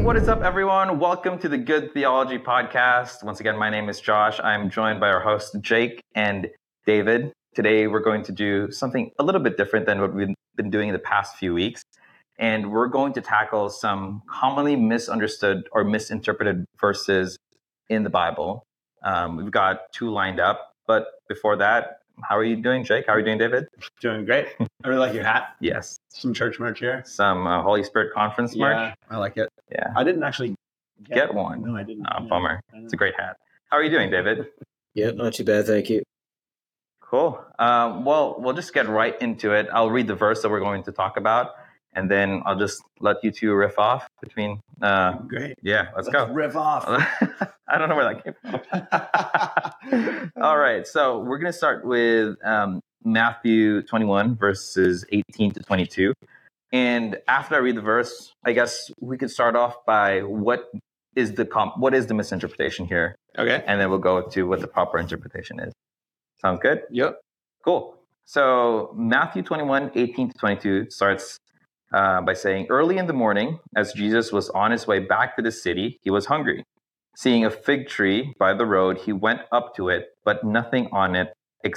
what is up, everyone? Welcome to the Good Theology Podcast. Once again, my name is Josh. I'm joined by our hosts, Jake and David. Today, we're going to do something a little bit different than what we've been doing in the past few weeks. And we're going to tackle some commonly misunderstood or misinterpreted verses in the Bible. We've got two lined up. But before that, how are you doing, Jake? How are you doing, David? Doing great. I really like your hat. Yes. Some church merch here. Some Holy Spirit Conference merch. Yeah, I like it. Yeah. I didn't actually Get one. No, I didn't. Oh, bummer. It's a great hat. How are you doing, David? Yeah, not too bad, thank you. Cool. Well, we'll just get right into it. I'll read the verse that we're going to talk about, and then I'll just let you two riff off between. Great. Yeah, let's go. Riff off. I don't know where that came from. All right, so we're going to start with Matthew 21, verses 18 to 22. And after I read the verse, I guess we could start off by what is the misinterpretation here? Okay. And then we'll go to what the proper interpretation is. Sounds good? Yep. Cool. So Matthew 21, 18 to 22 starts by saying, "Early in the morning, as Jesus was on his way back to the city, he was hungry. Seeing a fig tree by the road, he went up to it, but found nothing on it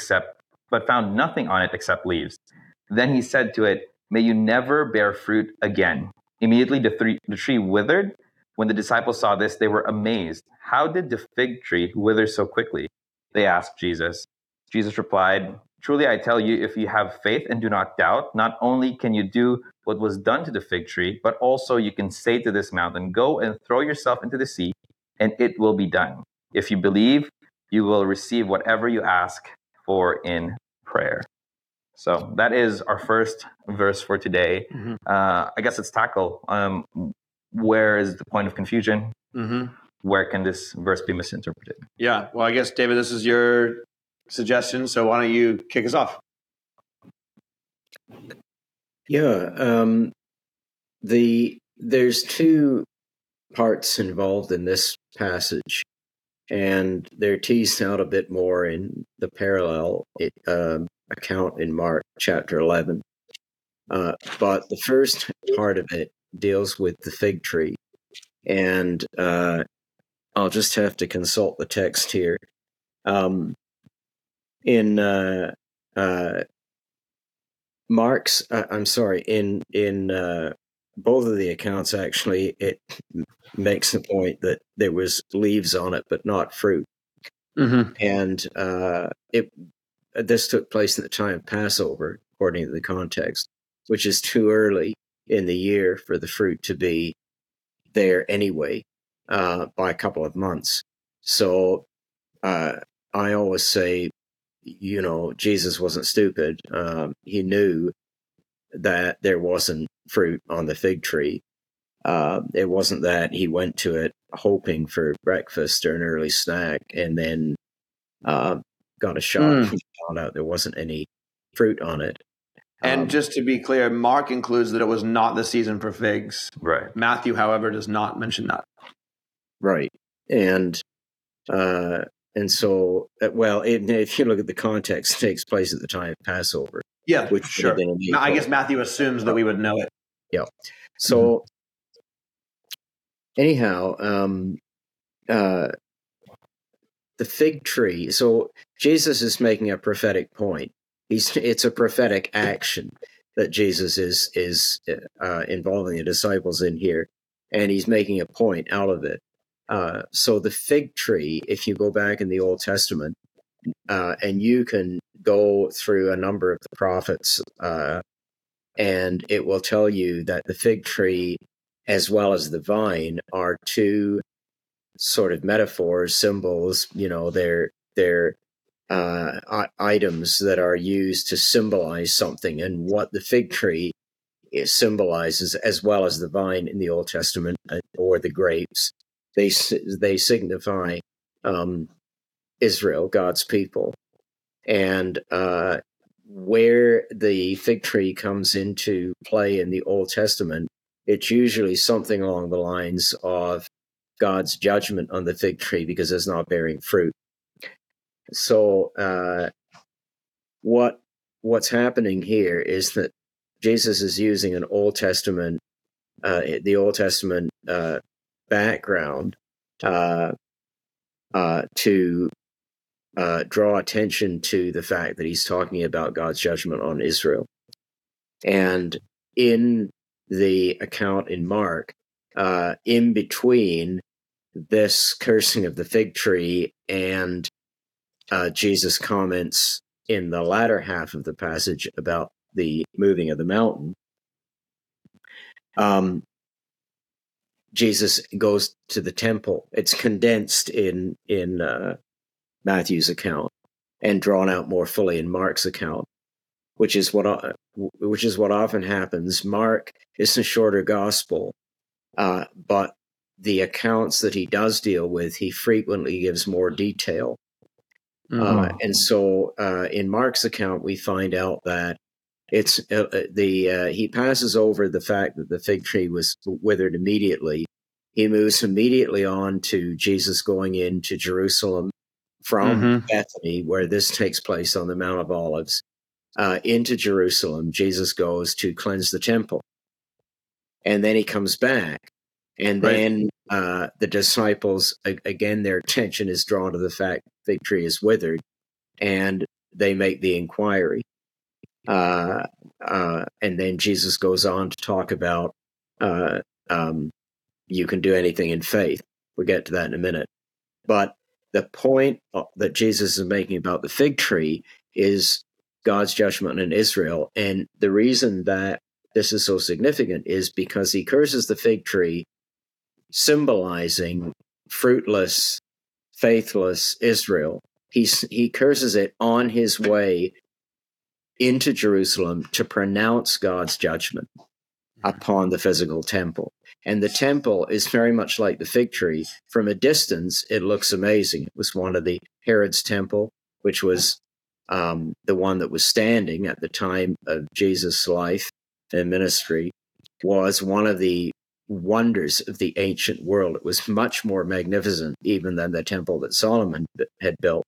except leaves. Then he said to it, 'May you never bear fruit again.' Immediately the tree withered. When the disciples saw this, they were amazed. 'How did the fig tree wither so quickly?' They asked Jesus. Jesus replied, 'Truly I tell you, if you have faith and do not doubt, not only can you do what was done to the fig tree, but also you can say to this mountain, go and throw yourself into the sea, and it will be done. If you believe, you will receive whatever you ask for in prayer.'" So that is our first verse for today. Mm-hmm. I guess let's tackle where is the point of confusion? Mm-hmm. Where can this verse be misinterpreted? Yeah. Well, I guess, David, this is your suggestion. So why don't you kick us off? Yeah, there's two parts involved in this passage, and they're teased out a bit more in the parallel account in Mark chapter 11. But the first part of it deals with the fig tree, and I'll just have to consult the text here. In Mark's, in both of the accounts, actually, it makes the point that there was leaves on it, but not fruit. Mm-hmm. And this took place at the time of Passover, according to the context, which is too early in the year for the fruit to be there anyway, by a couple of months. So I always say, Jesus wasn't stupid. He knew that there wasn't fruit on the fig tree. It wasn't that he went to it hoping for breakfast or an early snack and then got a shock and found out there wasn't any fruit on it. And just to be clear, Mark includes that it was not the season for figs. Right. Matthew, however, does not mention that. Right. And so, if you look at the context, it takes place at the time of Passover. Yeah, which sure. I guess Matthew assumes that we would know it. Yeah. So, anyhow, the fig tree. So Jesus is making a prophetic point. It's a prophetic action that Jesus is involving the disciples in here, and he's making a point out of it. So the fig tree, if you go back in the Old Testament, and you can go through a number of the prophets, and it will tell you that the fig tree, as well as the vine, are two sort of metaphors, symbols. They're items that are used to symbolize something, and what the fig tree symbolizes, as well as the vine in the Old Testament, or the grapes, they signify Israel, God's people. And where the fig tree comes into play in the Old Testament, it's usually something along the lines of God's judgment on the fig tree because it's not bearing fruit. So what's happening here is that Jesus is using an Old Testament, the Old Testament background to draw attention to the fact that he's talking about God's judgment on Israel. And in the account in Mark, in between this cursing of the fig tree and Jesus' comments in the latter half of the passage about the moving of the mountain, Jesus goes to the temple. It's condensed in Matthew's account and drawn out more fully in Mark's account, which is what often happens. Mark is a shorter gospel, but the accounts that he does deal with, he frequently gives more detail. And so in Mark's account, we find out that it's he passes over the fact that the fig tree was withered immediately. He moves immediately on to Jesus going into Jerusalem from Bethany, where this takes place on the Mount of Olives, into Jerusalem. Jesus goes to cleanse the temple. And then he comes back. And then the disciples, again, their attention is drawn to the fact the fig tree is withered, and they make the inquiry. And then Jesus goes on to talk about you can do anything in faith. We'll get to that in a minute. But the point that Jesus is making about the fig tree is God's judgment on Israel. And the reason that this is so significant is because he curses the fig tree, symbolizing fruitless, faithless Israel. He curses it on his way into Jerusalem to pronounce God's judgment upon the physical temple. And the temple is very much like the fig tree. From a distance, it looks amazing. It was one of the Herod's temple, which was the one that was standing at the time of Jesus' life and ministry, was one of the wonders of the ancient world. It was much more magnificent even than the temple that Solomon had built,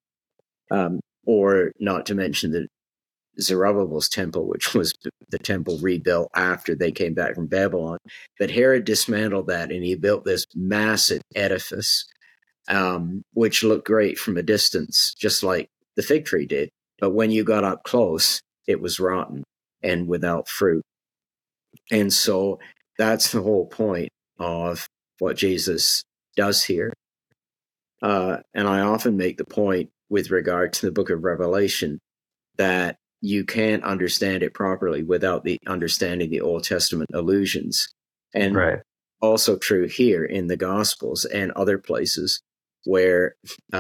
or not to mention the Zerubbabel's temple, which was the temple rebuilt after they came back from Babylon. But Herod dismantled that, and he built this massive edifice, which looked great from a distance, just like the fig tree did. But when you got up close, it was rotten and without fruit. And so that's the whole point of what Jesus does here. And I often make the point with regard to the book of Revelation that you can't understand it properly without the understanding the Old Testament allusions. And also true here in the Gospels and other places where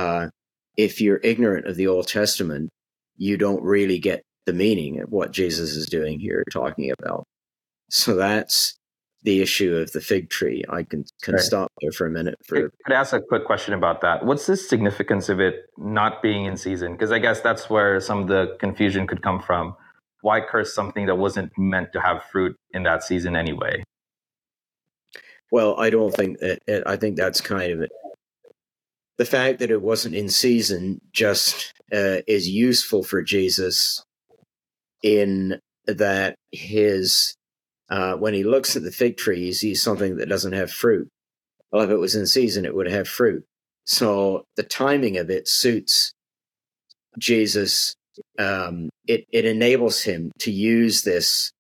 if you're ignorant of the Old Testament, you don't really get the meaning of what Jesus is doing here, talking about. So that's the issue of the fig tree. I can stop there for a minute. Could I ask a quick question about that? What's the significance of it not being in season? Because I guess that's where some of the confusion could come from. Why curse something that wasn't meant to have fruit in that season anyway? Well, I don't think that. I think that's kind of it. The fact that it wasn't in season just is useful for Jesus in that his when he looks at the fig tree, he sees something that doesn't have fruit. Well, if it was in season, it would have fruit. So the timing of it suits Jesus. It enables him to use this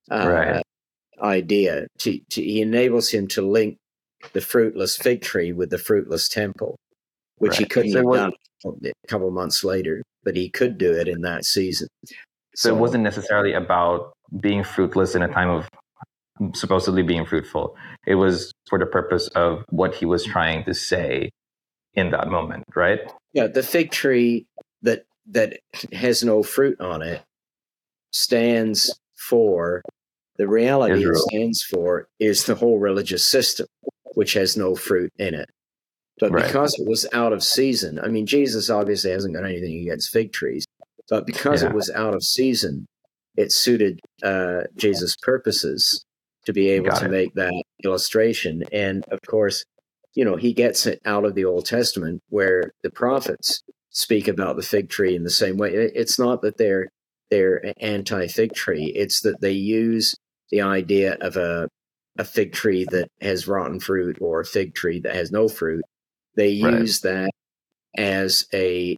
idea. He enables him to link the fruitless fig tree with the fruitless temple, which he couldn't have done a couple months later, but he could do it in that season. So it wasn't necessarily about being fruitless in a time of supposedly being fruitful. It was for the purpose of what he was trying to say in that moment, right? Yeah, the fig tree that has no fruit on it stands for the reality Israel. It stands for is the whole religious system, which has no fruit in it. But because it was out of season, I mean, Jesus obviously hasn't got anything against fig trees, but because it was out of season, it suited Jesus' purposes to be able to make that illustration. And of course, he gets it out of the Old Testament where the prophets speak about the fig tree in the same way. It's not that they're anti-fig tree. It's that they use the idea of a a fig tree that has rotten fruit or a fig tree that has no fruit. They use that as a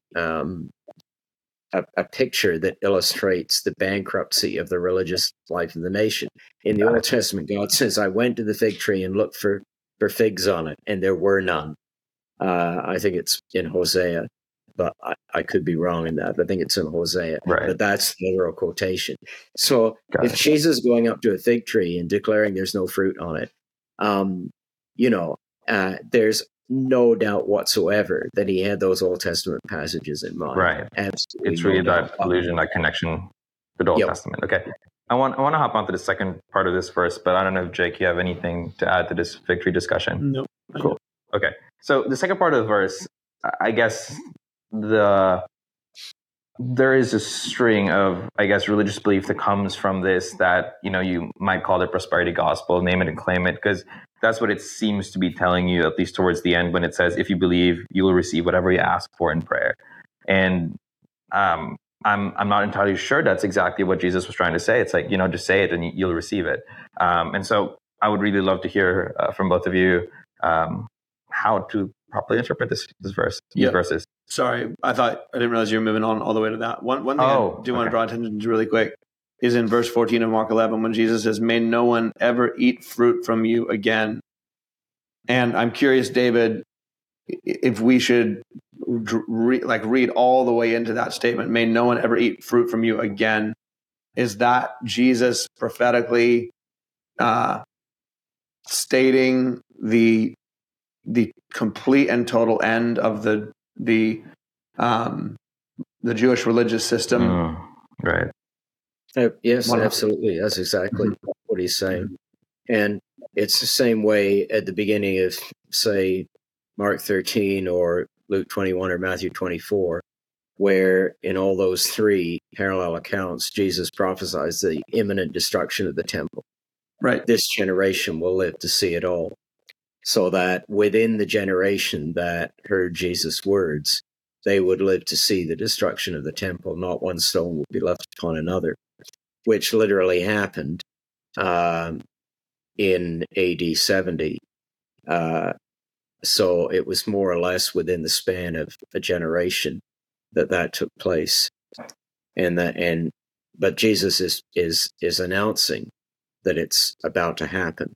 picture that illustrates the bankruptcy of the religious life of the nation. In the Old Testament, God says, I went to the fig tree and looked for figs on it, and there were none. I think it's in Hosea, but I could be wrong in that. I think it's in Hosea. Right. But that's the literal quotation. So if Jesus is going up to a fig tree and declaring there's no fruit on it, there's no doubt whatsoever that he had those Old Testament passages in mind. Right. Absolutely. It's really that allusion, that connection to the Old Testament. Okay. I want to hop onto the second part of this verse, but I don't know if, Jake, you have anything to add to this fig tree discussion? No. Cool. Okay. So the second part of the verse, I guess there is a string of, religious belief that comes from this that, you might call the prosperity gospel, name it and claim it, because that's what it seems to be telling you, at least towards the end, when it says, if you believe, you will receive whatever you ask for in prayer. And I'm not entirely sure that's exactly what Jesus was trying to say. It's like, just say it and you'll receive it. And so I would really love to hear from both of you how to properly interpret these verses. Sorry, I didn't realize you were moving on all the way to that. One thing I want to draw attention to really quick is in verse 14 of Mark 11, when Jesus says, may no one ever eat fruit from you again. And I'm curious, David, if we should read all the way into that statement, may no one ever eat fruit from you again. Is that Jesus prophetically stating the complete and total end of the Jewish religious system? Right. Yes, absolutely. That's exactly what he's saying. And it's the same way at the beginning of, say, Mark 13 or Luke 21 or Matthew 24, where in all those three parallel accounts, Jesus prophesies the imminent destruction of the temple. Right. This generation will live to see it all. So that within the generation that heard Jesus' words, they would live to see the destruction of the temple. Not one stone would be left upon another, which literally happened in AD 70. So it was more or less within the span of a generation that took place. But Jesus is announcing that it's about to happen.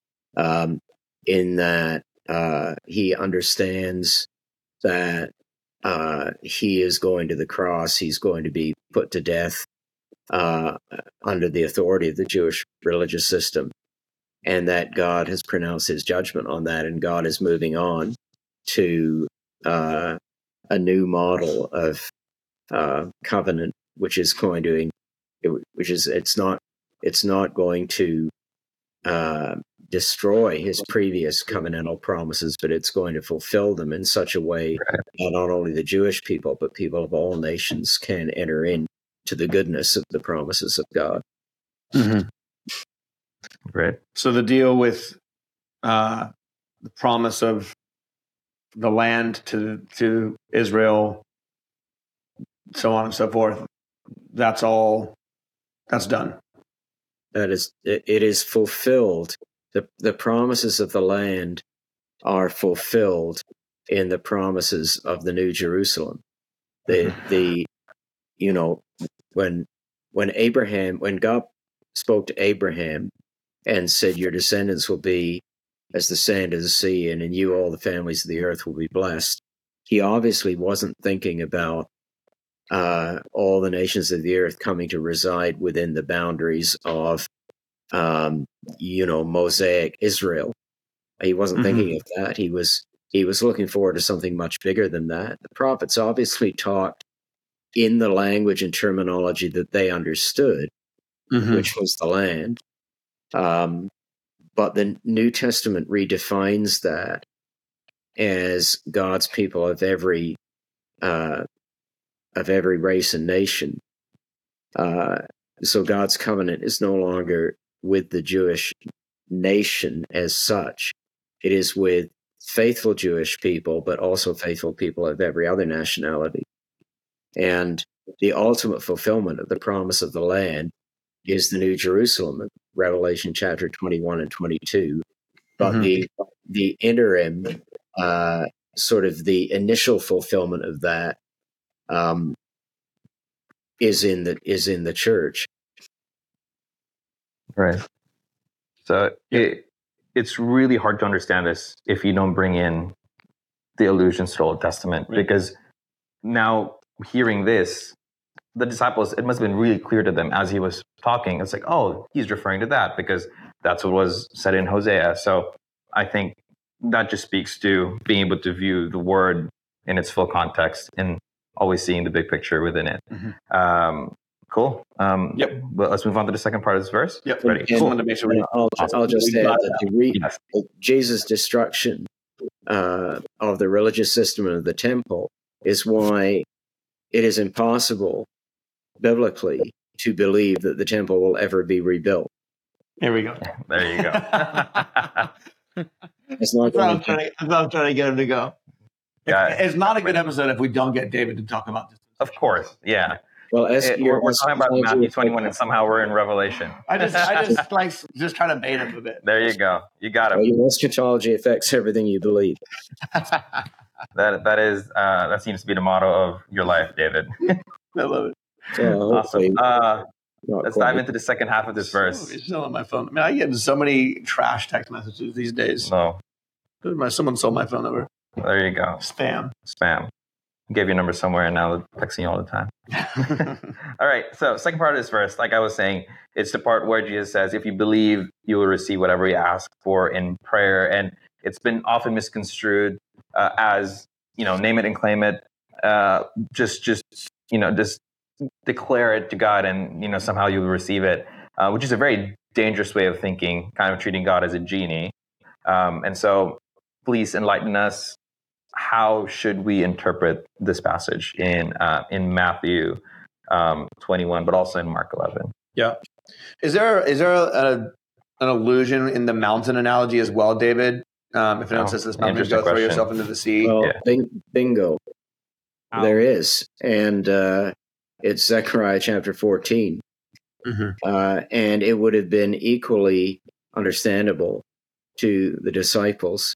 In that he understands that he is going to the cross, he's going to be put to death under the authority of the Jewish religious system, and that God has pronounced his judgment on that, and God is moving on to a new model of covenant, which is going to, it's not going to destroy his previous covenantal promises, but it's going to fulfill them in such a way that not only the Jewish people, but people of all nations can enter into the goodness of the promises of God. Mm-hmm. Right. So the deal with the promise of the land to Israel, so on and so forth, that's done. It is fulfilled. The promises of the land are fulfilled in the promises of the New Jerusalem. When God spoke to Abraham and said, your descendants will be as the sand of the sea, and in you all the families of the earth will be blessed, he obviously wasn't thinking about all the nations of the earth coming to reside within the boundaries of Mosaic Israel. He wasn't thinking of that. He was looking forward to something much bigger than that. The prophets obviously talked in the language and terminology that they understood, which was the land. But the New Testament redefines that as God's people of every race and nation. So God's covenant is no longer with the Jewish nation as such. It is with faithful Jewish people, but also faithful people of every other nationality. And the ultimate fulfillment of the promise of the land is the New Jerusalem, Revelation chapter 21 and 22. But the interim, sort of the initial fulfillment of that, is in the church. Right. So it's really hard to understand this if you don't bring in the allusions to the Old Testament, because now hearing this, the disciples, it must have been really clear to them as he was talking. It's like, oh, he's referring to that because that's what was said in Hosea. So I think that just speaks to being able to view the word in its full context and always seeing the big picture within it. Cool. Yep. Well, let's move on to the second part of this verse. Yep. Ready. Cool. I'll just add that Jesus' destruction of the religious system of the temple is why it is impossible biblically to believe that the temple will ever be rebuilt. Here we go. There you go. That's what I'm trying to get him to go. It's not a good episode if we don't get David to talk about this. Of course, yeah. Well, we're talking about Matthew 21, and somehow we're in Revelation. I just try to bait him a bit. There you go. You got it. Well, your eschatology affects everything you believe. That seems to be the motto of your life, David. I love it. Awesome. Let's dive into the second half of this verse. It's still on my phone. I mean, I get so many trash text messages these days. No. Someone sold my phone number. There you go. Spam. Gave your number somewhere and now they're texting you all the time. All right. So second part of this verse, like I was saying, it's the part where Jesus says, if you believe, you will receive whatever you ask for in prayer. And it's been often misconstrued as, name it and claim it. Just declare it to God and, somehow you will receive it, which is a very dangerous way of thinking, kind of treating God as a genie. And so please enlighten us. How should we interpret this passage in Matthew 21, but also in Mark 11? Yeah. Is there an allusion in the mountain analogy as well, David? If anyone says this mountain, go throw yourself into the sea. Well, bingo. There is. And it's Zechariah chapter 14. And it would have been equally understandable to the disciples.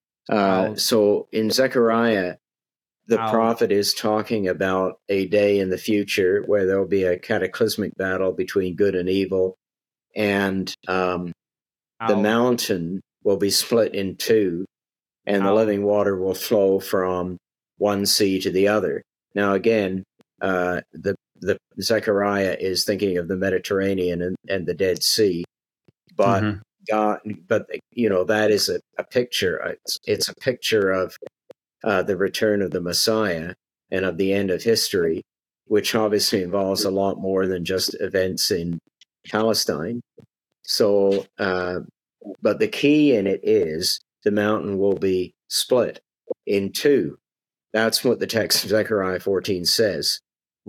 So in Zechariah, the prophet is talking about a day in the future where there will be a cataclysmic battle between good and evil, and the mountain will be split in two, and the living water will flow from one sea to the other. Now, again, the Zechariah is thinking of the Mediterranean and the Dead Sea, but God, but that is a picture. It's a picture of the return of the Messiah and of the end of history, which obviously involves a lot more than just events in Palestine. So, but the key in it is the mountain will be split in two. That's what the text of Zechariah 14 says,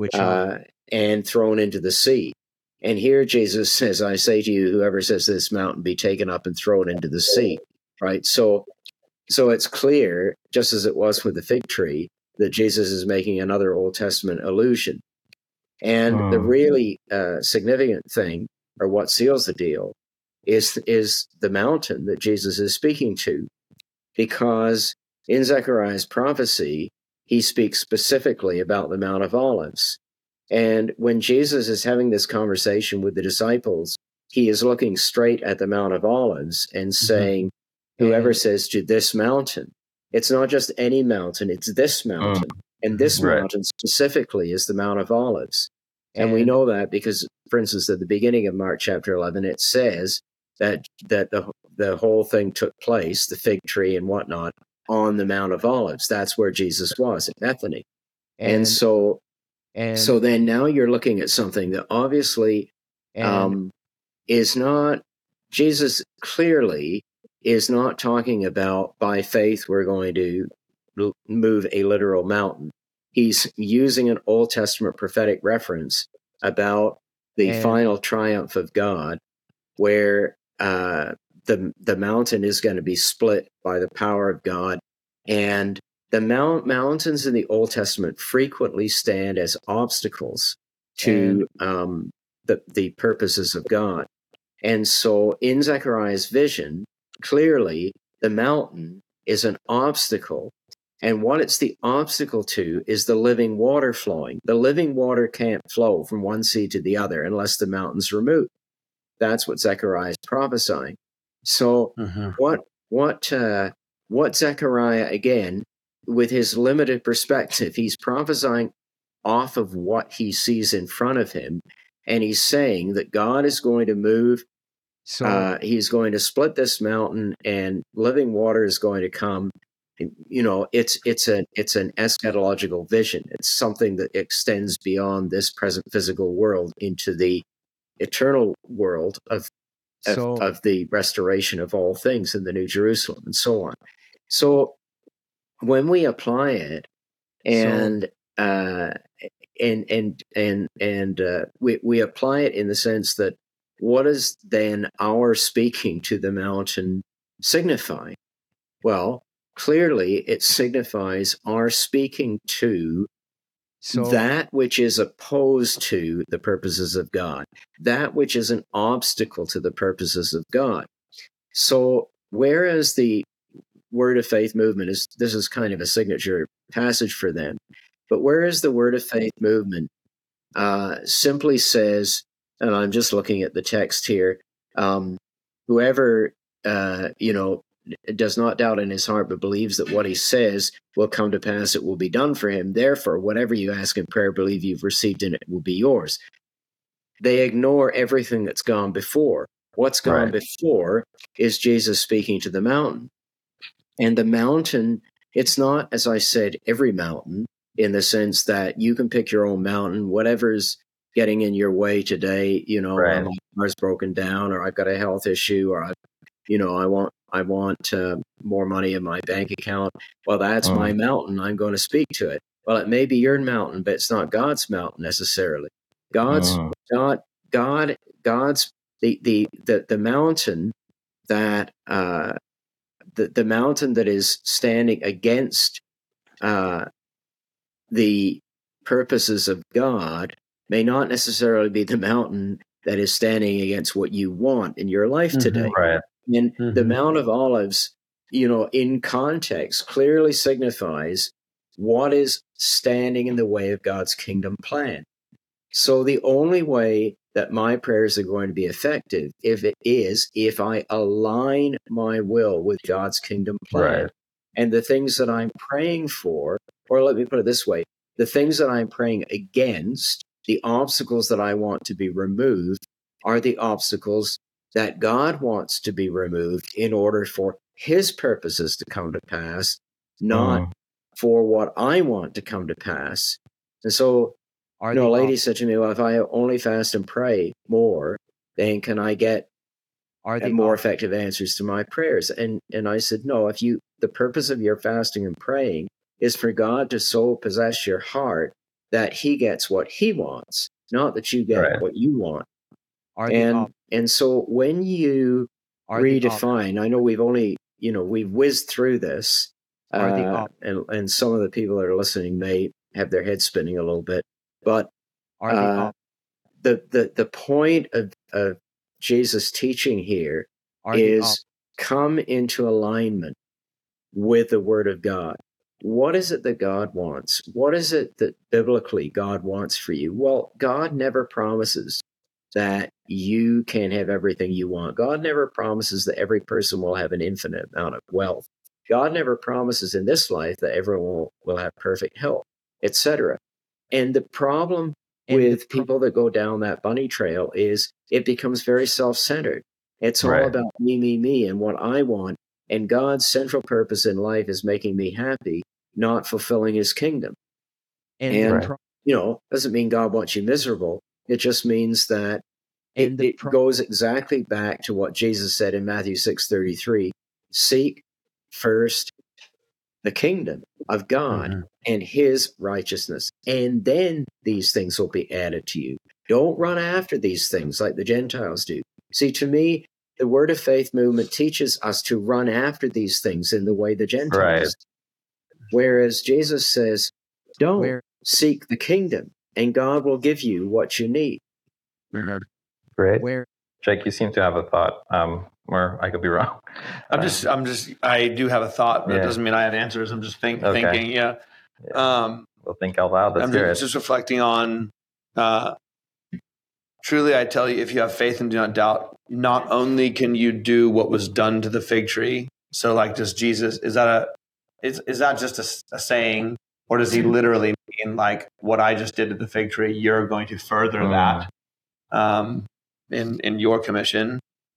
and thrown into the sea. And here Jesus says, I say to you, whoever says this mountain be taken up and thrown into the sea, right? So it's clear, just as it was with the fig tree, that Jesus is making another Old Testament allusion. And the really significant thing, or what seals the deal, is the mountain that Jesus is speaking to. Because in Zechariah's prophecy, he speaks specifically about the Mount of Olives. And when Jesus is having this conversation with the disciples, he is looking straight at the Mount of Olives and saying, whoever says to this mountain, it's not just any mountain, it's this mountain. And this mountain specifically is the Mount of Olives. And we know that because, for instance, at the beginning of Mark chapter 11, it says that the whole thing took place, the fig tree and whatnot, on the Mount of Olives. That's where Jesus was, at Bethany. And so then now you're looking at something that obviously is not, Jesus clearly is not talking about by faith we're going to move a literal mountain. He's using an Old Testament prophetic reference about the final triumph of God, where the mountain is going to be split by the power of God. And the mountains in the Old Testament frequently stand as obstacles to the the purposes of God. And so in Zechariah's vision, clearly the mountain is an obstacle. And what it's the obstacle to is the living water flowing. The living water can't flow from one sea to the other unless the mountain's removed. That's what Zechariah is prophesying. So what Zechariah, again, with his limited perspective, he's prophesying off of what he sees in front of him. And he's saying that God is going to move. So he's going to split this mountain and living water is going to come. You know, it's an eschatological vision. It's something that extends beyond this present physical world into the eternal world of the restoration of all things in the New Jerusalem and so on. So when we apply it and we apply it in the sense that what is then our speaking to the mountain signify? Well, clearly it signifies our speaking to that which is opposed to the purposes of God, that which is an obstacle to the purposes of God. So whereas the Word of Faith movement this is kind of a signature passage for them, but whereas the Word of Faith movement simply says, and I'm just looking at the text here, whoever, does not doubt in his heart, but believes that what he says will come to pass, it will be done for him. Therefore, whatever you ask in prayer, believe you've received in it will be yours. They ignore everything that's gone before. What's gone before is Jesus speaking to the mountain. And the mountain, it's not, as I said, every mountain, in the sense that you can pick your own mountain, whatever's getting in your way today, my car's broken down, or I've got a health issue, or I want more money in my bank account. Well, that's my mountain. I'm going to speak to it. Well, it may be your mountain, but it's not God's mountain necessarily. God's the mountain that the mountain that is standing against the purposes of God may not necessarily be the mountain that is standing against what you want in your life today. And the Mount of Olives, in context, clearly signifies what is standing in the way of God's kingdom plan. So the only way that my prayers are going to be effective if I align my will with God's kingdom plan. And the things that I'm praying for, or let me put it this way, the things that I'm praying against, the obstacles that I want to be removed, are the obstacles that God wants to be removed in order for his purposes to come to pass, not for what I want to come to pass. And so, a lady said to me, well, if I only fast and pray more, then can I get more effective answers to my prayers? And I said, no, the purpose of your fasting and praying is for God to so possess your heart that he gets what he wants, not that you get what you want. And so when you redefine, I know we've only, we've whizzed through this, and some of the people that are listening may have their heads spinning a little bit, but the point of Jesus' teaching here is come into alignment with the Word of God. What is it that God wants? What is it that biblically God wants for you? Well, God never promises that you can have everything you want. God never promises that every person will have an infinite amount of wealth. God never promises in this life that everyone will have perfect health, etc. And the problem with people that go down that bunny trail is it becomes very self-centered. It's all about me, and what I want. And God's central purpose in life is making me happy, not fulfilling his kingdom. And doesn't mean God wants you miserable. It just means that it goes exactly back to what Jesus said in Matthew 6:33. Seek first the kingdom of God and his righteousness, and then these things will be added to you. Don't run after these things like the Gentiles do. See, to me, the Word of Faith movement teaches us to run after these things in the way the Gentiles do. Whereas Jesus says, don't seek the kingdom, and God will give you what you need. Great. Where Jake, you seem to have a thought, or I could be wrong. I do have a thought, but it doesn't mean I have answers. I'm just thinking. Yeah. We'll think out loud. Let's hear it. Just reflecting on, truly, I tell you, if you have faith and do not doubt, not only can you do what was done to the fig tree. So, like, does Jesus, is that just a saying, or does he literally mean like what I just did to the fig tree? You're going to further that in your commission.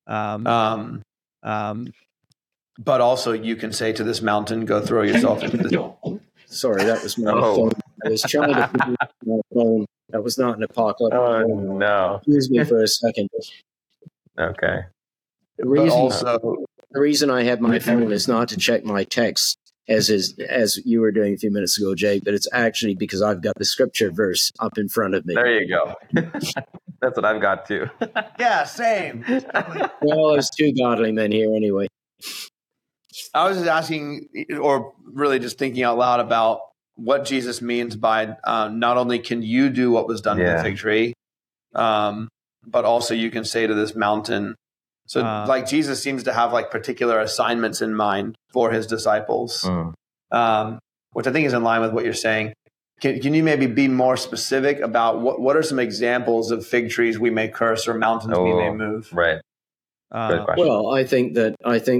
But also, you can say to this mountain, "Go throw yourself into the." Sorry, that was my phone. I was trying to produce my phone. That was not an apocalypse. Oh, no. Excuse me for a second. Okay. The reason I have my phone is not to check my text, as you were doing a few minutes ago, Jake, but it's actually because I've got the scripture verse up in front of me. There you go. That's what I've got too. Yeah, same. Well, there's two godly men here anyway. I was just asking, or really just thinking out loud about what Jesus means by not only can you do what was done to the fig tree, but also you can say to this mountain. So like Jesus seems to have like particular assignments in mind for his disciples, which I think is in line with what you're saying. Can you maybe be more specific about what are some examples of fig trees we may curse or mountains we may move? Right. Well, I think that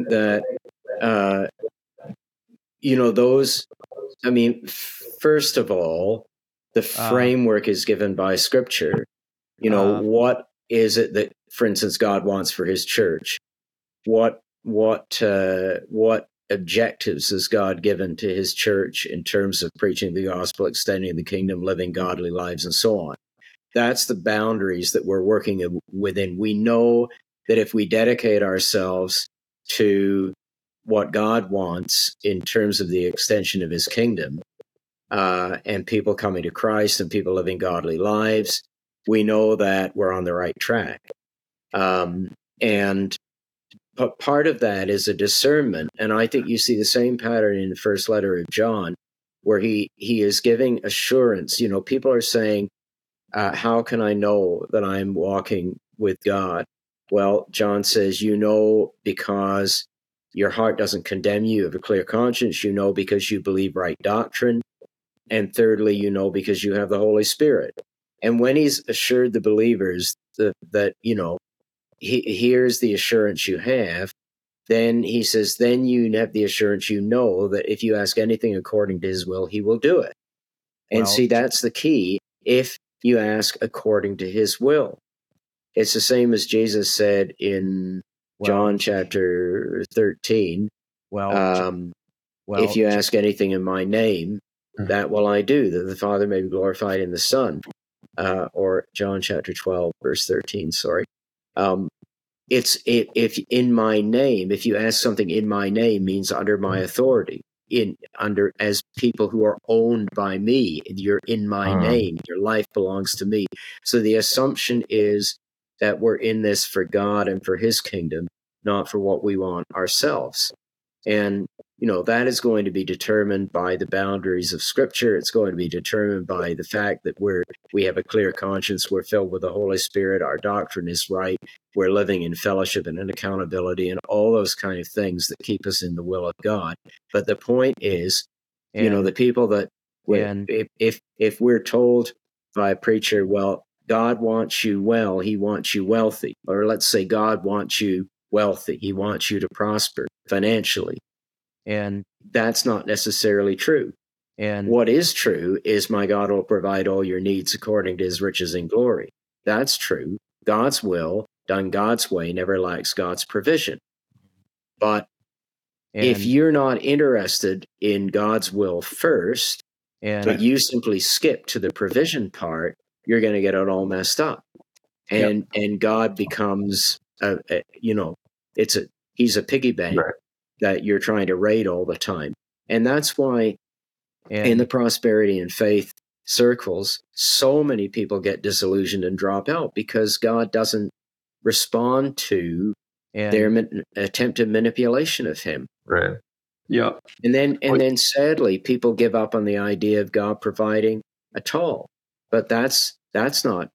those. I mean, first of all, the framework is given by Scripture. What is it that, for instance, God wants for His church? What objectives has God given to His church in terms of preaching the gospel, extending the kingdom, living godly lives, and so on? That's the boundaries that we're working within. We know that if we dedicate ourselves to what God wants in terms of the extension of His kingdom, and people coming to Christ and people living godly lives, we know that we're on the right track. But part of that is a discernment. And I think you see the same pattern in the first letter of John, where he is giving assurance. People are saying, how can I know that I'm walking with God? Well, John says, because your heart doesn't condemn you. You have a clear conscience. Because you believe right doctrine. And thirdly, because you have the Holy Spirit. And when he's assured the believers that here's the assurance you have, then he says, then you have the assurance that if you ask anything according to his will, he will do it. And see, that's the key. If you ask according to his will. It's the same as Jesus said in John chapter 13. If you ask anything in my name, that will I do, that the Father may be glorified in the Son. Or John chapter 12, verse 13, sorry. If in my name, if you ask something in my name, means under my authority, as people who are owned by me. You're in my name. Your life belongs to me. So the assumption is that we're in this for God and for His kingdom, not for what we want ourselves. And that is going to be determined by the boundaries of Scripture. It's going to be determined by the fact that we have a clear conscience. We're filled with the Holy Spirit. Our doctrine is right. We're living in fellowship and in accountability and all those kind of things that keep us in the will of God. But the point is, the people that, if we're told by a preacher, well, God wants you well, He wants you wealthy. Or let's say God wants you wealthy. He wants you to prosper financially. And that's not necessarily true. And what is true is my God will provide all your needs according to His riches and glory. That's true. God's will, done God's way, never lacks God's provision. But if you're not interested in God's will first, but you simply skip to the provision part, you're going to get it all messed up. And God becomes, He's a piggy bank. Right. That you're trying to raid all the time. And that's why in the prosperity and faith circles, so many people get disillusioned and drop out because God doesn't respond to their attempted manipulation of Him. Right. Yeah. And then sadly, people give up on the idea of God providing at all. But that's not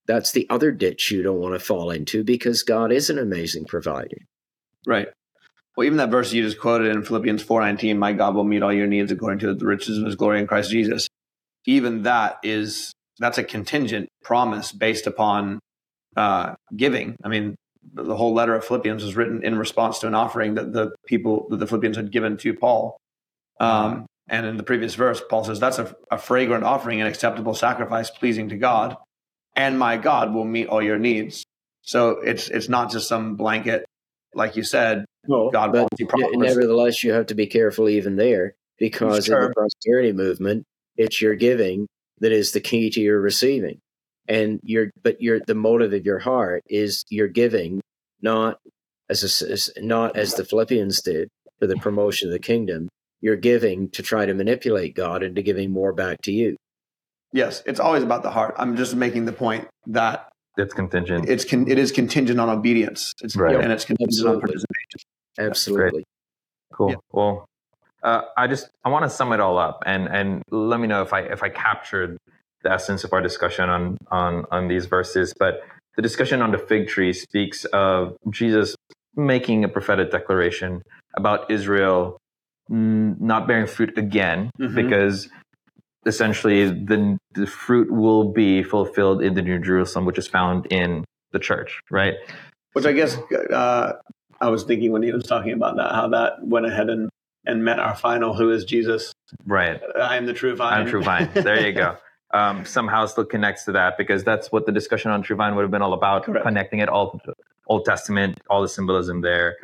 that's the other ditch you don't want to fall into, because God is an amazing provider. Right. Well, even that verse you just quoted in Philippians 4:19, my God will meet all your needs according to the riches of his glory in Christ Jesus. Even that's a contingent promise based upon giving. I mean, the whole letter of Philippians was written in response to an offering that the Philippians had given to Paul. And in the previous verse, Paul says, that's a fragrant offering, an acceptable sacrifice pleasing to God, and my God will meet all your needs. So it's not just some blanket, like you said, no, God but nevertheless, you have to be careful even there, because in the prosperity movement, it's your giving that is the key to your receiving. And the motive of your heart is your giving, not as the Philippians did for the promotion of the kingdom. You're giving to try to manipulate God into giving more back to you. Yes, it's always about the heart. I'm just making the point that it's contingent. It is contingent on obedience. It's right, and it's contingent on participation. Absolutely. Cool. Yeah. Well, I want to sum it all up, and let me know if I captured the essence of our discussion on these verses. But the discussion on the fig tree speaks of Jesus making a prophetic declaration about Israel not bearing fruit again, because essentially the fruit will be fulfilled in the New Jerusalem, which is found in the church, right? Which I guess I was thinking when he was talking about that, how that went ahead and met our final, who is Jesus. Right. I am the true vine. I'm true vine. There you go. Somehow still connects to that, because that's what the discussion on true vine would have been all about. Correct. Connecting it all to Old Testament, all the symbolism there,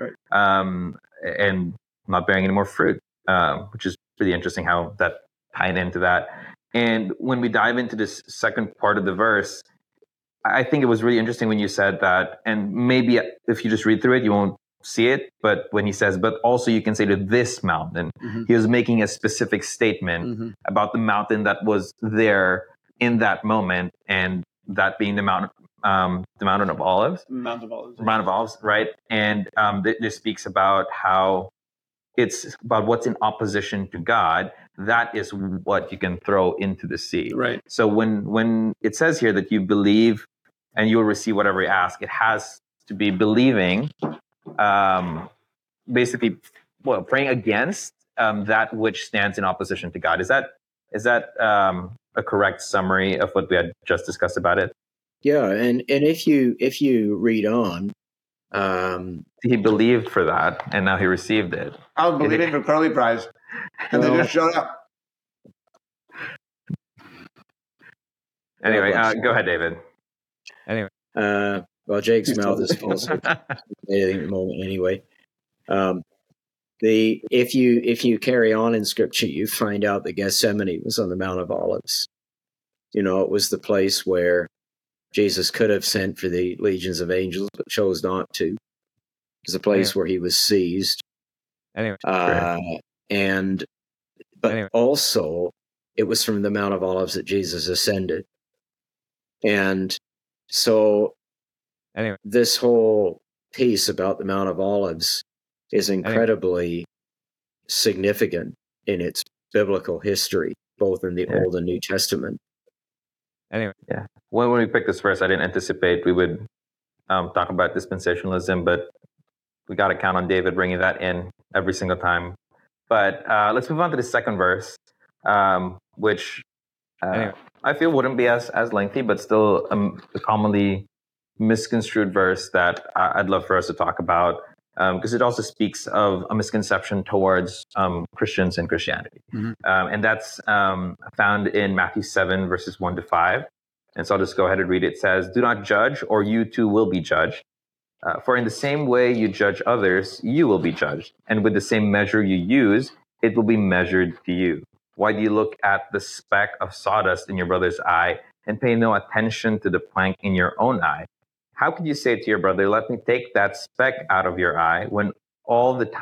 and not bearing any more fruit, which is pretty interesting how that tied into that. And when we dive into this second part of the verse, I think it was really interesting when you said that, and maybe if you just read through it, you won't see it, but when he says, but also you can say to this mountain, he was making a specific statement about the mountain that was there in that moment, and that being the Mountain of Olives. Mount of Olives. Mount of Olives, right? And this speaks about how it's about what's in opposition to God. That is what you can throw into the sea. Right. So when it says here that you believe and you will receive whatever you ask, it has to be believing, basically, praying against that which stands in opposition to God. Is that a correct summary of what we had just discussed about it? Yeah, and if you read on, he believed for that, and now he received it. I was believing for Curly Prize, and they just showed up. Anyway, go ahead, David. Anyway, well, Jake's mouth is full of at the moment. Anyway, if you carry on in Scripture, you find out that Gethsemane was on the Mount of Olives. You know, it was the place where Jesus could have sent for the legions of angels, but chose not to. It was a place where he was seized. Anyway, also, it was from the Mount of Olives that Jesus ascended. And so this whole piece about the Mount of Olives is incredibly significant in its biblical history, both in the Old and New Testament. Anyway, when we picked this verse, I didn't anticipate we would talk about dispensationalism, but we got to count on David bringing that in every single time. But let's move on to the second verse, which I feel wouldn't be as lengthy, but still a commonly misconstrued verse that I'd love for us to talk about, because it also speaks of a misconception towards Christians and Christianity. And that's found in Matthew 7, verses 1-5. And so I'll just go ahead and read it. It says, "Do not judge, or you too will be judged. For in the same way you judge others, you will be judged. And with the same measure you use, it will be measured to you. Why do you look at the speck of sawdust in your brother's eye and pay no attention to the plank in your own eye? How could you say to your brother, let me take that speck out of your eye, when all this,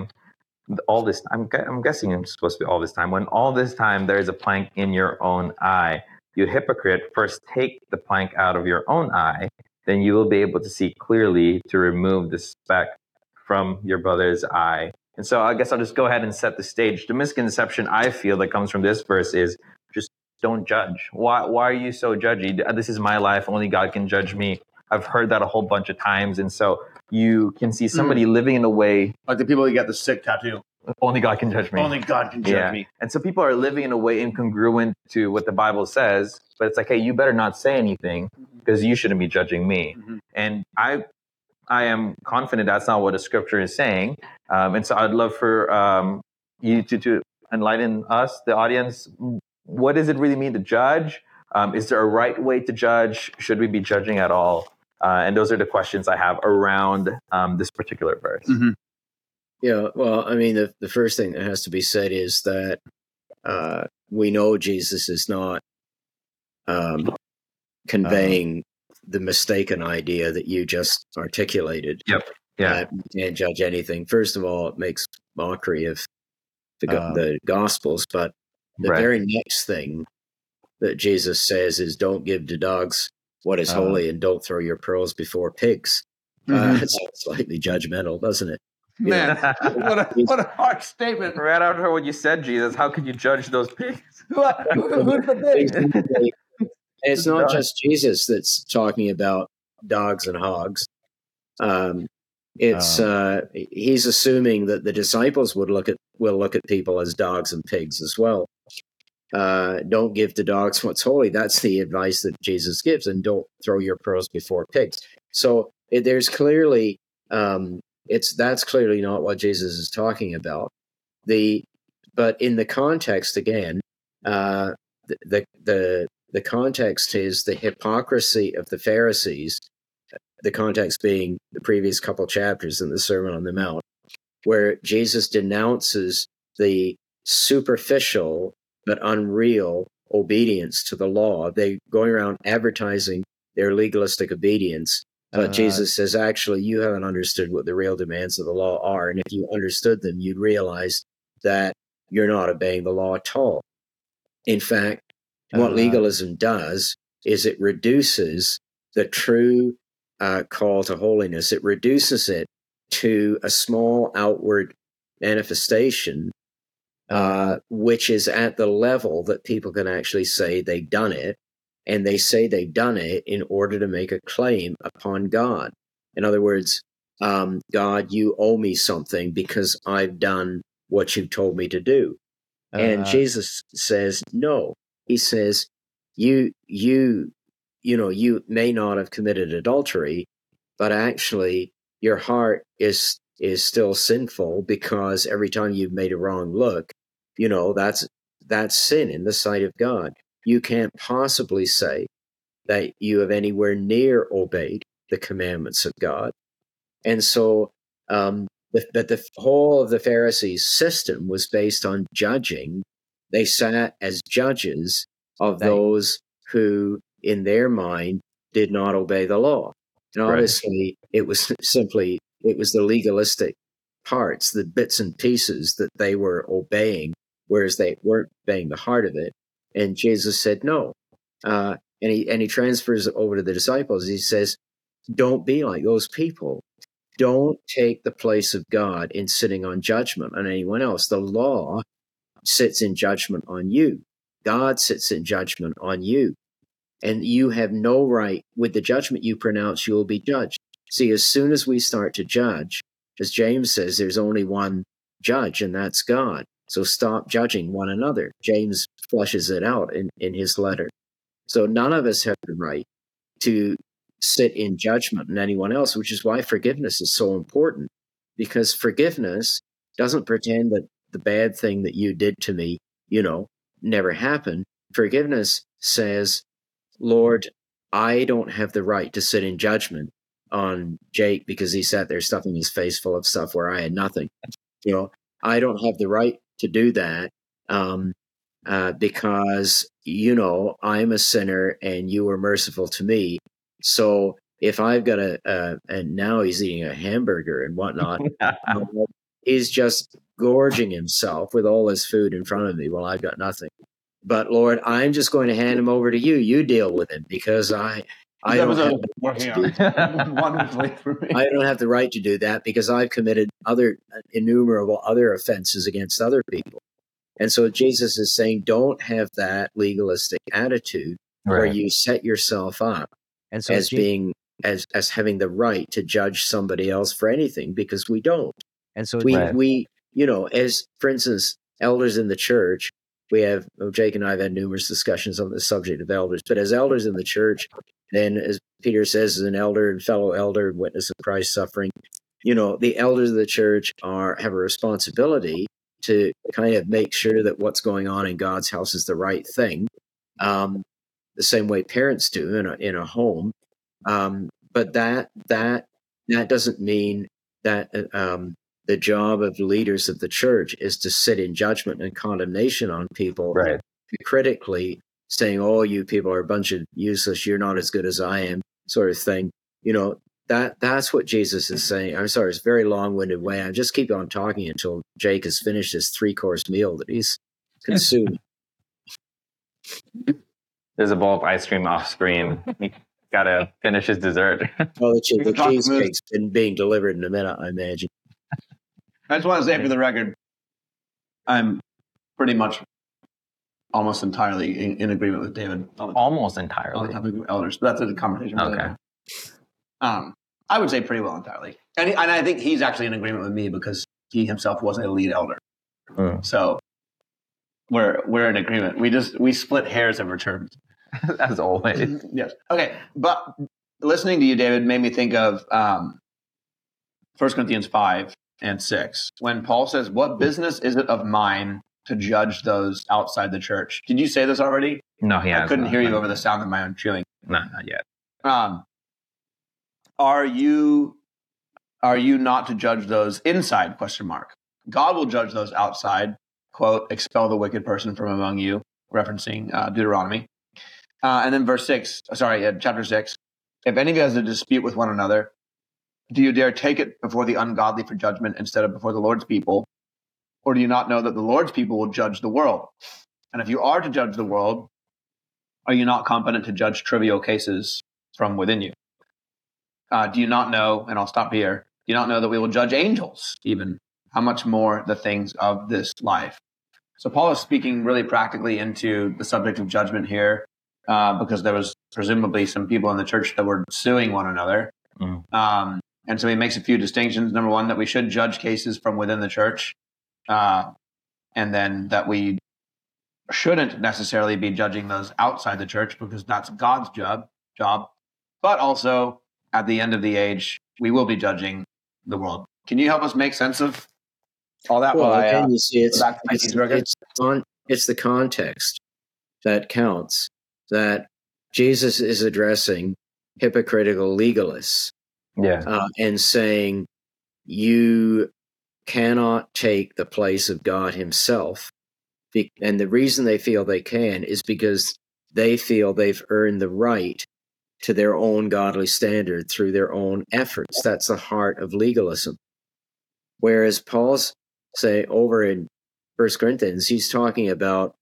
I'm guessing it's supposed to be all this time, when all this time there is a plank in your own eye? You hypocrite, first take the plank out of your own eye, then you will be able to see clearly to remove the speck from your brother's eye." And so I guess I'll just go ahead and set the stage. The misconception I feel that comes from this verse is just don't judge. Why are you so judgy? This is my life. Only God can judge me. I've heard that a whole bunch of times. And so you can see somebody living in a way. Like the people who get the sick tattoo. Only God can judge me. Only God can judge me. And so people are living in a way incongruent to what the Bible says. But it's like, hey, you better not say anything because you shouldn't be judging me. And I am confident that's not what the scripture is saying. And so I'd love for you to enlighten us, the audience. What does it really mean to judge? Is there a right way to judge? Should we be judging at all? And those are the questions I have around this particular verse. Yeah, well, I mean, the first thing that has to be said is that we know Jesus is not conveying the mistaken idea that you just articulated. Yep. Yeah. You can't judge anything. First of all, it makes mockery of the Gospels, but the very next thing that Jesus says is, "Don't give to dogs what is holy, and don't throw your pearls before pigs." It's slightly judgmental, doesn't it? Man, what a harsh statement. Right after what you said, Jesus, how could you judge those pigs? Who's the pig? It's not just Jesus that's talking about dogs and hogs. He's assuming that the disciples will look at people as dogs and pigs as well. Don't give to dogs what's holy. That's the advice that Jesus gives, and don't throw your pearls before pigs. So there's clearly that's clearly not what Jesus is talking about. But in the context again, the context is the hypocrisy of the Pharisees. The context being the previous couple chapters in the Sermon on the Mount, where Jesus denounces the superficial but unreal obedience to the law. They going around advertising their legalistic obedience, but Jesus says, actually, you haven't understood what the real demands of the law are. And if you understood them, you'd realize that you're not obeying the law at all. In fact, what legalism does is it reduces the true call to holiness. It reduces it to a small outward manifestation, which is at the level that people can actually say they've done it, and they say they've done it in order to make a claim upon God. In other words, God, you owe me something because I've done what you told me to do. And Jesus says, no. He says, you may not have committed adultery, but actually your heart is still sinful, because every time you've made a wrong look, that's sin in the sight of God. You can't possibly say that you have anywhere near obeyed the commandments of God. And so the whole of the Pharisees' system was based on judging. They sat as judges of those who, in their mind, did not obey the law. And obviously, it was the legalistic parts, the bits and pieces that they were obeying, whereas they weren't obeying the heart of it. And Jesus said no. And he transfers it over to the disciples. He says, don't be like those people. Don't take the place of God in sitting on judgment on anyone else. The law sits in judgment on you. God sits in judgment on you. And you have no right, with the judgment you pronounce, you will be judged. See, as soon as we start to judge, as James says, there's only one judge, and that's God. So stop judging one another. James fleshes it out in his letter. So none of us have the right to sit in judgment on anyone else, which is why forgiveness is so important. Because forgiveness doesn't pretend that the bad thing that you did to me, never happened. Forgiveness says, Lord, I don't have the right to sit in judgment on Jake because he sat there stuffing his face full of stuff where I had nothing. I don't have the right to do that because, I'm a sinner and you were merciful to me. So if I've got and now he's eating a hamburger and whatnot, he's just gorging himself with all his food in front of me while I've got nothing. But Lord, I'm just going to hand him over to you. You deal with him because I don't have the right to do that because I've committed innumerable other offenses against other people. And so Jesus is saying, don't have that legalistic attitude where you set yourself up as being as having the right to judge somebody else for anything, because we don't. And so we as for instance, elders in the church, Jake and I have had numerous discussions on the subject of elders, but as elders in the church, then as Peter says, as an elder and fellow elder, witness of Christ's suffering, the elders of the church have a responsibility to kind of make sure that what's going on in God's house is the right thing, the same way parents do in a home. But that doesn't mean that the job of the leaders of the church is to sit in judgment and condemnation on people, critically saying, "Oh, you people are a bunch of useless. You're not as good as I am," sort of thing. That's what Jesus is saying. I'm sorry, it's a very long-winded way. I just keep on talking until Jake has finished his 3-course meal that he's consuming. There's a bowl of ice cream off screen. He got to finish his dessert. Well, the cheesecake's been being delivered in a minute, I imagine. I just want to say for the record, I'm pretty much almost entirely in agreement with David. Almost entirely. On the topic of elders, but that's a conversation. Okay. I would say pretty well entirely. And I think he's actually in agreement with me because he himself was a lead elder. So we're in agreement. We split hairs over terms. As always. Yes. Okay. But listening to you, David, made me think of 1 Corinthians 5 and 6, when Paul says, "What business is it of mine to judge those outside the church?" Did you say this already? No, he hasn't. I couldn't hear you over the sound of my own chewing. No, not yet. Are you not to judge those inside? ? God will judge those outside. Quote, "Expel the wicked person from among you," referencing Deuteronomy. And then chapter 6. "If any of you has a dispute with one another, do you dare take it before the ungodly for judgment instead of before the Lord's people? Or do you not know that the Lord's people will judge the world? And if you are to judge the world, are you not competent to judge trivial cases from within you? Do you not know," and I'll stop here, "do you not know that we will judge angels even? How much more the things of this life?" So Paul is speaking really practically into the subject of judgment here, because there was presumably some people in the church that were suing one another. And so he makes a few distinctions. Number one, that we should judge cases from within the church, and then that we shouldn't necessarily be judging those outside the church because that's God's job. But also, at the end of the age, we will be judging the world. Can you help us make sense of all that? Well, again, you see, it's the context that counts, that Jesus is addressing hypocritical legalists. And saying, you cannot take the place of God himself. And the reason they feel they can is because they feel they've earned the right to their own godly standard through their own efforts. That's the heart of legalism. Whereas Paul's say over in 1 Corinthians, he's talking about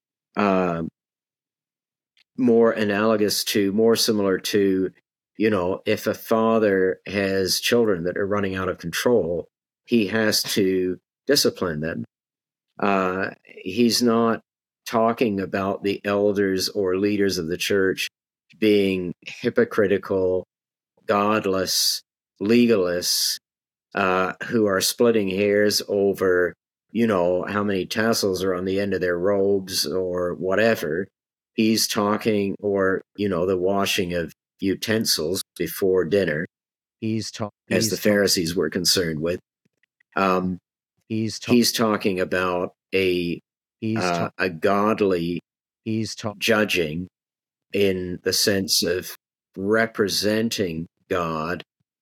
more similar to, if a father has children that are running out of control, he has to discipline them. He's not talking about the elders or leaders of the church being hypocritical, godless, legalists who are splitting hairs over, how many tassels are on the end of their robes or whatever. He's talking, or, the washing of utensils before dinner, as the Pharisees were concerned with. He's talking about a godly judging in the sense of representing God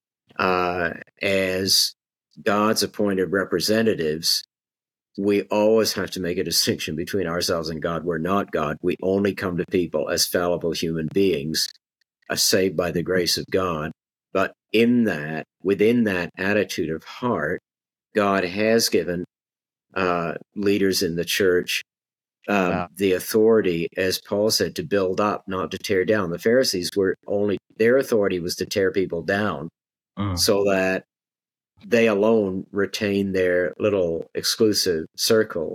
as God's appointed representatives. We always have to make a distinction between ourselves and God. We're not God. We only come to people as fallible human beings, saved by the grace of God. But within that attitude of heart, God has given leaders in the church the authority, as Paul said, to build up, not to tear down. The Pharisees their authority was to tear people down, so that they alone retain their little exclusive circle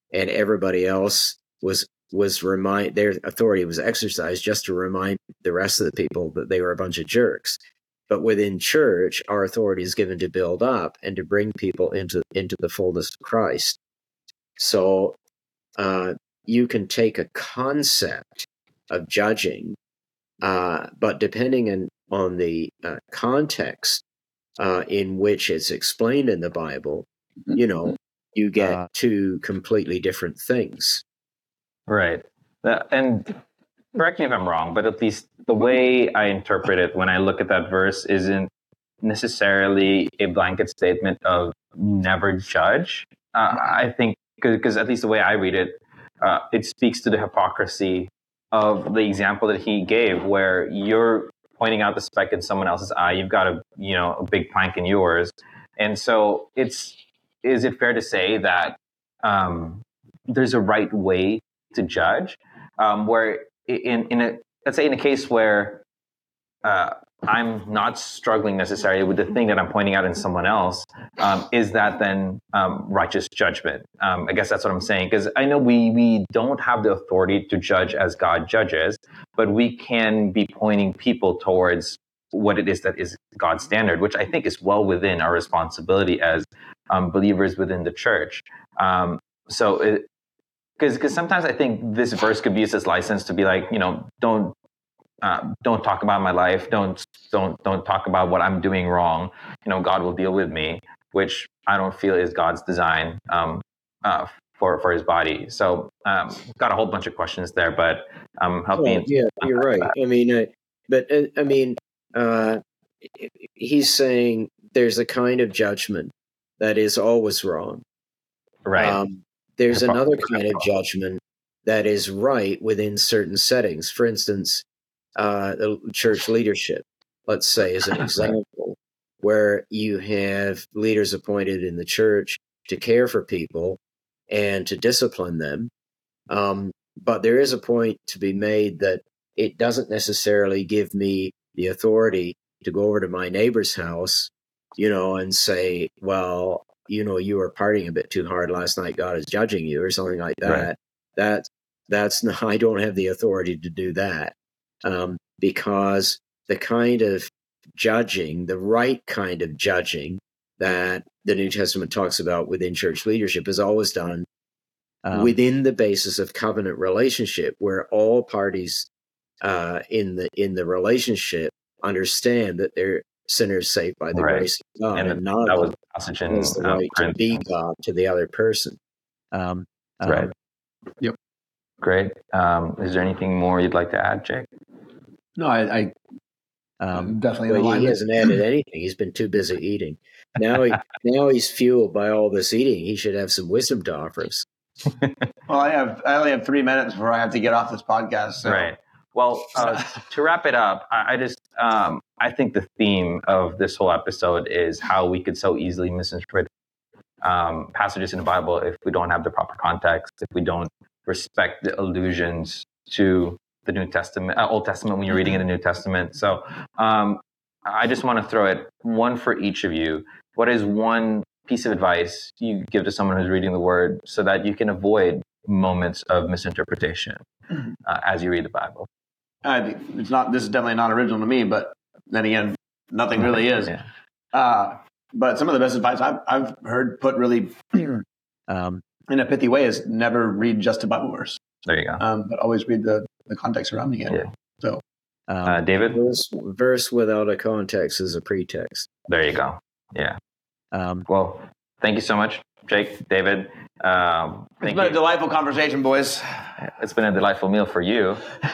and everybody else their authority was exercised just to remind the rest of the people that they were a bunch of jerks. But within church, our authority is given to build up and to bring people into the fullness of Christ. So you can take a concept of judging, but depending on the context in which it's explained in the Bible, you get two completely different things. Right. And correct me if I'm wrong, but at least the way I interpret it when I look at that verse isn't necessarily a blanket statement of never judge. I think, because at least the way I read it, it speaks to the hypocrisy of the example that he gave, where you're pointing out the speck in someone else's eye. You've got a big plank in yours. And so is it fair to say that there's a right way to judge, where let's say in a case where I'm not struggling necessarily with the thing that I'm pointing out in someone else, is that then righteous judgment? I guess that's what I'm saying, because I know we don't have the authority to judge as God judges, but we can be pointing people towards what it is that is God's standard, which I think is well within our responsibility as believers within the church. Because sometimes I think this verse could be used as license to be like, don't talk about my life. Don't talk about what I'm doing wrong. God will deal with me, which I don't feel is God's design for His body. So got a whole bunch of questions there, but help me. Yeah, you're right. He's saying there's a kind of judgment that is always wrong. Right. There's another kind of judgment that is right within certain settings. For instance, the church leadership, let's say, is an example where you have leaders appointed in the church to care for people and to discipline them. But there is a point to be made that it doesn't necessarily give me the authority to go over to my neighbor's house, and say, well, you were partying a bit too hard last night, God is judging you, or something like that. Right. That's not, I don't have the authority to do that, because the kind of judging, the right kind of judging that the New Testament talks about within church leadership is always done within the basis of covenant relationship, where all parties in the relationship understand that they're sinners saved by the grace of God, and none of them has the right to be God to the other person. Right. Yep. Great. Is there anything more you'd like to add, Jake? No, I definitely. Well, he hasn't added anything. He's been too busy eating. Now he's fueled by all this eating. He should have some wisdom to offer us. Well, I only have 3 minutes before I have to get off this podcast. So. Right. Well, to wrap it up, I think the theme of this whole episode is how we could so easily misinterpret passages in the Bible if we don't have the proper context, if we don't respect the allusions to the New Testament, Old Testament when you're reading in the New Testament. So I just want to throw it one for each of you. What is one piece of advice you give to someone who's reading the Word so that you can avoid moments of misinterpretation as you read the Bible? I think this is definitely not original to me, but then again, nothing really is. Yeah. But some of the best advice I've heard put really in a pithy way is never read just a Bible verse. There you go. But always read the context surrounding it. Yeah. So, David? Verse without a context is a pretext. There you go. Yeah. Well, thank you so much, Jake, David. It's been a delightful conversation, boys. It's been a delightful meal for you.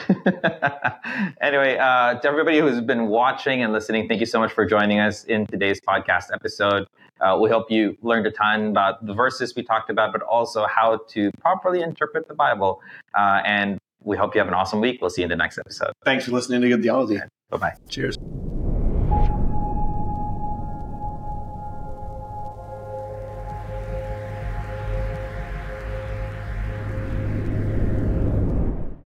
Anyway, to everybody who's been watching and listening, thank you so much for joining us in today's podcast episode. We hope you learned a ton about the verses we talked about, but also how to properly interpret the Bible. And we hope you have an awesome week. We'll see you in the next episode. Thanks for listening to Good Theology. Bye-bye. Cheers.